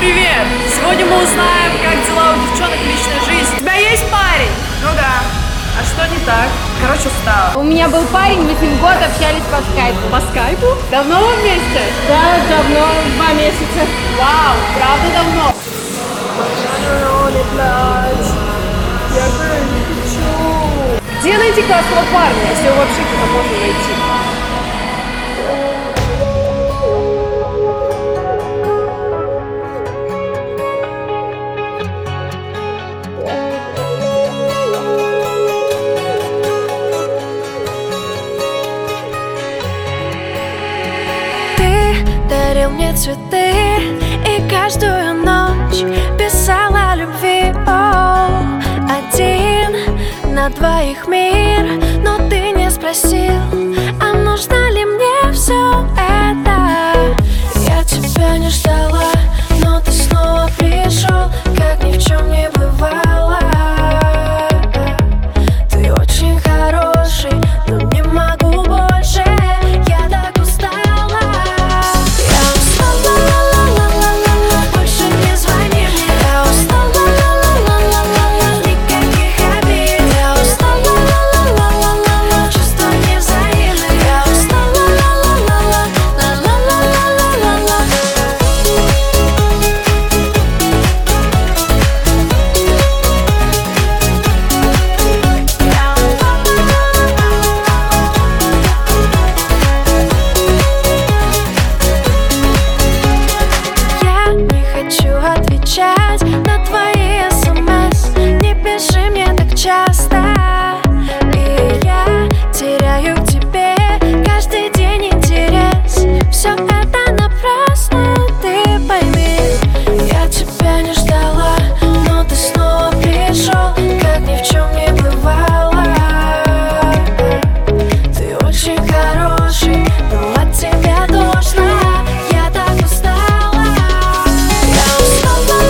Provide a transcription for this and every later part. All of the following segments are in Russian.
Привет! Сегодня мы узнаем, как дела у девчонок в личной жизни. У тебя есть парень? Ну да. А что не так? Короче, устала. У меня был парень, мы с ним год общались по скайпу. По скайпу? Давно вы вместе? Да, давно, 2 месяца. Вау, правда давно? Где найти классного парня, если его вообще туда можно найти? Дарил мне цветы и каждую ночь писал о любви. Один на двоих мир, но ты не спросил, а нужно ли мне все это? Я тебя не ждала, но ты снова пришел, как ни в чем не бывало. Ты очень хороший, но не могу больше. Я так устала. На твои смс не пиши мне так часто. И я теряю к тебе каждый день интерес. Все это напрасно, ты пойми. Я тебя не ждала, но ты снова пришел, как ни в чем не бывало. Ты очень хороший, но от тебя тошно. Я так устала. Я устала.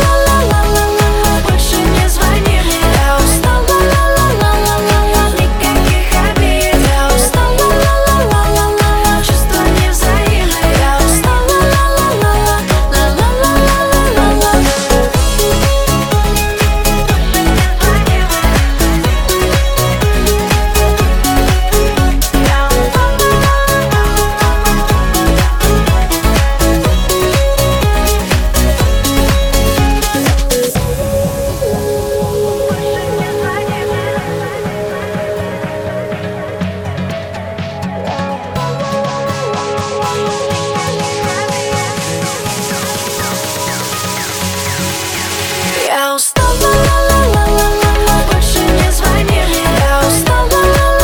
Я устала, больше не звони мне. Я устала,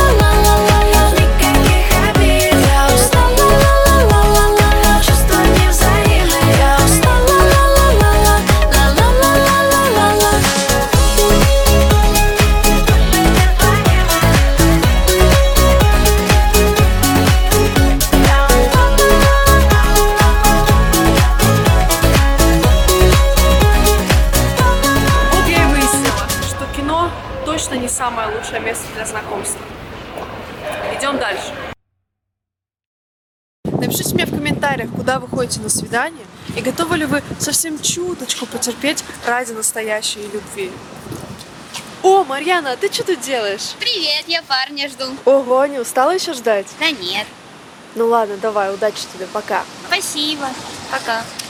никаких обид. Я устала, чувства невзаимны. Я устала, Точно не самое лучшее место для знакомства. Идем дальше. Напишите мне в комментариях, куда вы ходите на свидание и готовы ли вы совсем чуточку потерпеть ради настоящей любви. О, Марьяна, а ты что тут делаешь? Привет, я парня жду. Ого, не устала еще ждать? Да нет. Ну ладно, давай, удачи тебе, пока. Спасибо. Пока.